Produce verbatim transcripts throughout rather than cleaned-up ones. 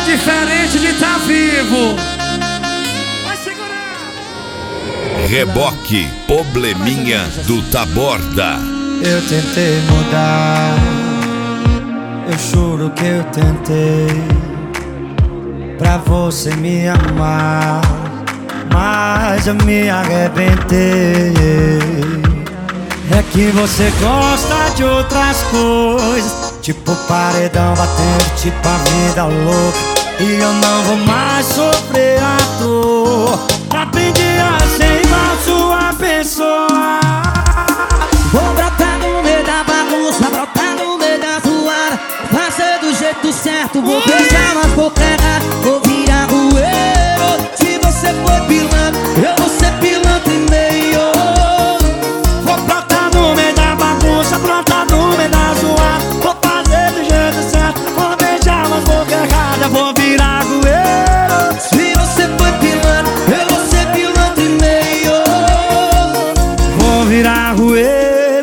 diferente de tá vivo. Vai segurar. Reboque, probleminha do Taborda. Eu tentei mudar, eu juro que eu tentei, pra você me amar, mas eu me arrebentei. É que você gosta de outras coisas, tipo paredão batendo, tipo a vida louca, e eu não vou mais sofrer a dor. Aprendi a ser igual sua pessoa. Vou brotar no meio da bagunça, brotar no meio da zoada, fazer do jeito certo, vou beijar nas bocas erradas, vou virar rueiro. Se você for pilantra, eu vou ser pilantra e meio. Vou brotar no meio da bagunça, brotar no meio da zoada, vou fazer do jeito certo, vou beijar nas bocas erradas, vou virar rueiro. Se você for pilantra, eu vou ser pilantra e meio. Vou virar rueiro.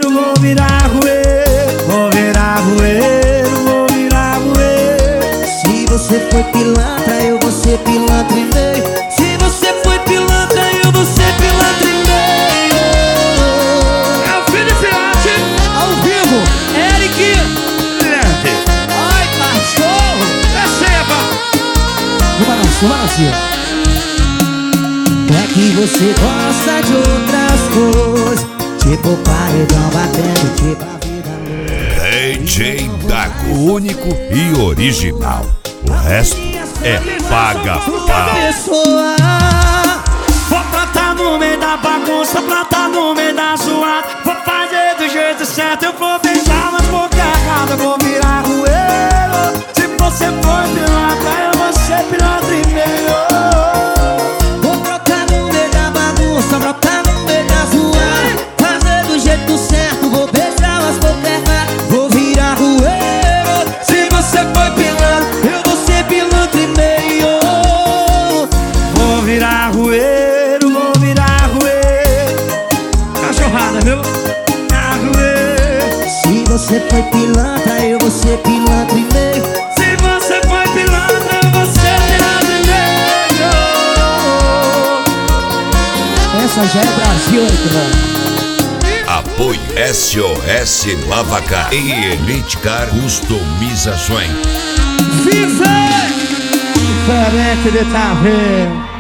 Se você foi pilantra, eu vou ser pilantra e meio. Se você foi pilantra, eu vou ser pilantra e meio. É o Felipe Arte, ao vivo, Eric. Ai, cachorro. Receba. No balanço, no balanço. É que você gosta de outras coisas, tipo paredão batendo, tipo a vida louca. D J Dago, único e original. O resto é paga-pau. Pessoa. Vou plantar no meio da bagunça, plantar no meio da zoada, vou fazer do jeito certo, eu vou beijar nas bocas erradas, vou virar rueiro. Se você for pilantra, eu vou ser pilantra e meio. Vou brotar no meio da bagunça, brotar no meio da zoada, fazer do jeito certo, vou beijar as bocas erradas, vou virar rueiro. Se você for pilantra, eu vou ser pilantra e meio. Vou virar rueiro, vou virar rueiro. Cachorrada, viu? Virar rueiro. Se você foi pilantra, eu vou ser pilantra e meio. Se você foi pilantra, eu vou ser pilantra e meio. Essa já é Brasil, mano. Apoio S O S Lavacar e Elite Car Customizações. Viver! Diferente de tá vendo.